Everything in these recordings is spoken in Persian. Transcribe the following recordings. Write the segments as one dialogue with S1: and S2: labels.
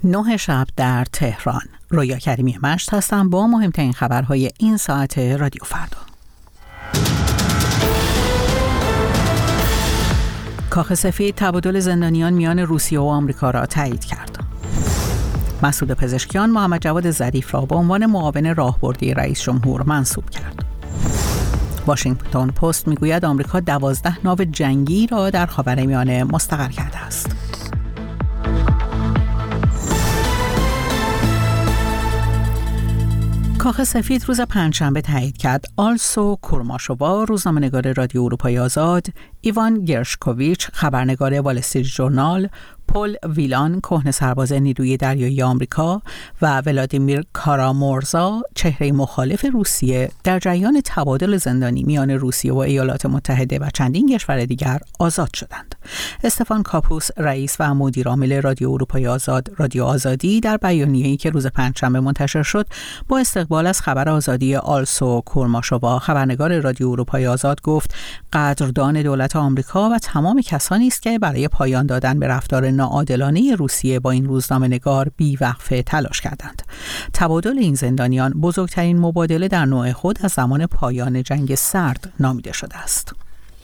S1: 9 شب در تهران. رویا کریمی مشت هستم با مهمترین خبرهای این ساعت رادیو فردا. کاخ سفید تبادل زندانیان میان روسیه و آمریکا را تایید کرد. مسعود پزشکیان محمد جواد ظریف را به عنوان معاون راهبردی رئیس جمهور منصوب کرد. واشنگتن پست میگوید آمریکا 12 ناو جنگی را در خاورمیانه مستقر کرده است. کاخ سفید روز پنجشنبه تایید کرد آلسو کورماشووا، روزنامه‌نگار رادیو اروپای آزاد، ایوان گرشکوویچ، خبرنگار وال استریت ژورنال، پل ویلان، کهنه سرباز نیروی دریایی آمریکا و ولادیمیر کارامورزا، چهره مخالف روسیه، در جریان تبادل زندانی میان روسیه و ایالات متحده و چندین کشور دیگر آزاد شدند. استفان کاپوس، رئیس و مدیر عامل رادیو اروپای آزاد، رادیو آزادی، در بیانیه‌ای که روز پنجشنبه منتشر شد، با استقبال از خبر آزادی آلسو کورماشووا، خبرنگار رادیو اروپای آزاد، گفت قدردان دولت آمریکا و تمام کسانی است که برای پایان دادن به رفتار ناعادلانه روسیه با این روزنامه‌نگار بی‌وقفه تلاش کردند. تبادل این زندانیان بزرگترین مبادله در نوع خود از زمان پایان جنگ سرد نامیده شده است.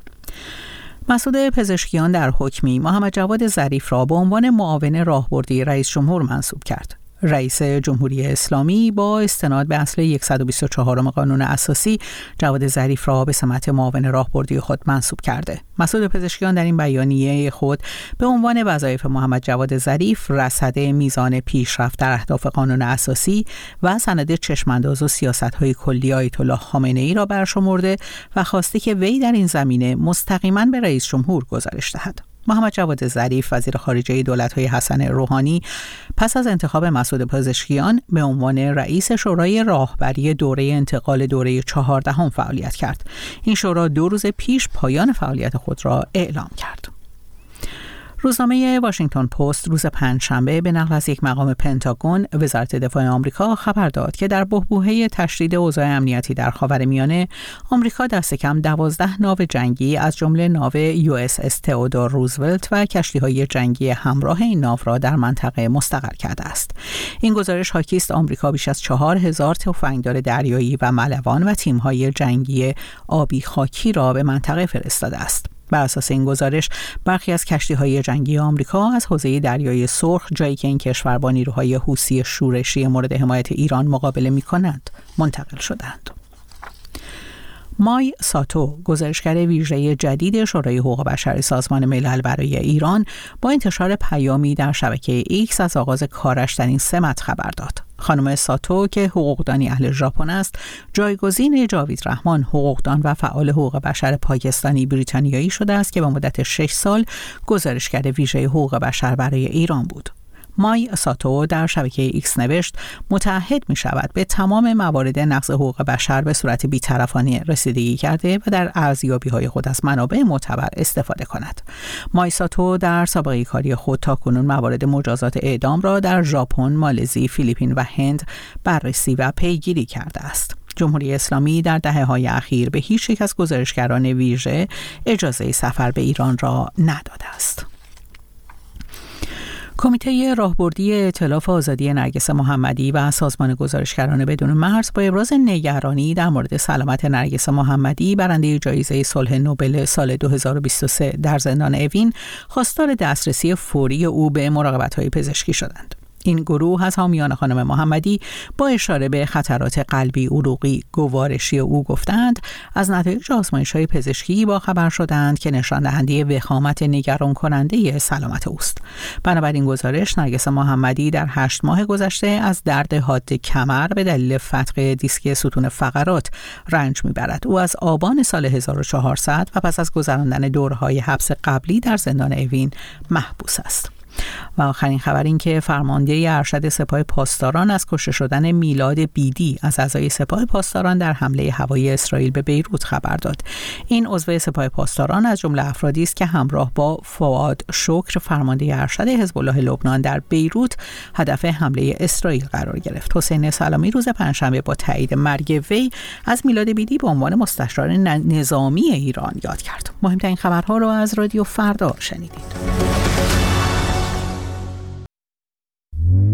S1: مسعود پزشکیان در حکمی محمد جواد ظریف را به عنوان معاون راهبردی رئیس جمهور منصوب کرد. رئیس جمهوری اسلامی با استناد به اصل 124 قانون اساسی جواد ظریف را به سمت معاون راهبردی خود منصوب کرده. مسعود پزشکیان در این بیانیه خود به عنوان وظایف محمد جواد ظریف رصد میزان پیشرفت در اهداف قانون اساسی و سند چشمانداز و سیاست‌های کلی آیت الله خامنه‌ای را برشمرده و خواسته که وی در این زمینه مستقیما به رئیس جمهور گزارش دهد. محمد جواد ظریف، وزیر خارجه دولت‌های حسن روحانی، پس از انتخاب مسعود پزشکیان به عنوان رئیس شورای راهبری دوره انتقال دوره 14 فعالیت کرد. این شورا 2 روز پیش پایان فعالیت خود را اعلام کرد. روزنامه واشنگتن پست روز پنجشنبه به نقل از یک مقام پنتاگون، وزارت دفاع آمریکا خبر داد که در بحبوحه تشدید اوضاع امنیتی در خاورمیانه، آمریکا دست کم 12 ناو جنگی از جمله ناو USS تئودور روزولت و کشتی‌های جنگی همراه این ناو را در منطقه مستقر کرده است. این گزارش حاکی است آمریکا بیش از 4000 تفنگدار دریایی و ملوان و تیم‌های جنگی آبی خاکی را به منطقه فرستاده است. بر اساس این گزارش، برخی از کشتی‌های جنگی آمریکا از حوزه دریای سرخ، جایی که این کشور با نیروهای حوثی شورشی مورد حمایت ایران مقابله می‌کنند، منتقل شدند. مای ساتو، گزارشگر ویژه جدید شورای حقوق بشر سازمان ملل برای ایران، با انتشار پیامی در شبکه ایکس از آغاز کارش در این سمت خبر داد. خانم ساتو که حقوقدانی اهل ژاپن است، جایگزین جاوید رحمان، حقوقدان و فعال حقوق بشر پاکستانی بریتانیایی شده است که به مدت 6 سال گزارشگر ویژه حقوق بشر برای ایران بود. مای ساتو در شبکه ایکس نوشت متعهد می شود به تمام موارد نقض حقوق بشر به صورت بی‌طرفانه رسیدگی کرده و در ارزیابی‌های خود از منابع معتبر استفاده کند. مای ساتو در سابقه کاری خود تاکنون موارد مجازات اعدام را در ژاپن، مالزی، فیلیپین و هند بررسی و پیگیری کرده است. جمهوری اسلامی در دهه‌های اخیر به هیچ یک از گزارشگران ویژه اجازه سفر به ایران را نداده است. کمیته راهبردی ائتلاف آزادی نرگس محمدی و سازمان گزارشگران بدون مرز با ابراز نگرانی در مورد سلامت نرگس محمدی، برنده جایزه صلح نوبل سال 2023 در زندان اوین، خواستار دسترسی فوری او به مراقبت‌های پزشکی شدند. این گروه از حامیان خانم محمدی با اشاره به خطرات قلبی، عروقی، گوارشی او گفتند از نتایج آزمایش‌های پزشکی با خبر شدند که نشان دهنده وخامت نگران کننده سلامت اوست. بنابراین گزارش، نرگس محمدی در 8 ماه گذشته از درد حاد کمر به دلیل فتق دیسک ستون فقرات رنج می‌برد. او از آبان سال 1400 و پس از گذراندن دوره‌های حبس قبلی در زندان اوین محبوس است. و آخرین خبر این که فرمانده ارشد سپاه پاسداران از کشته شدن میلاد بیدی از اعضای سپاه پاسداران در حمله هوایی اسرائیل به بیروت خبر داد. این عضو سپاه پاسداران از جمله افرادی است که همراه با فؤاد شکر، فرمانده ارشد حزب الله لبنان در بیروت، هدف حمله اسرائیل قرار گرفت. حسین سلامی روز پنجشنبه با تایید مرگ وی از میلاد بیدی به عنوان مستشار نظامی ایران یاد کرد. مهمترین خبرها را از رادیو فردا شنیدید.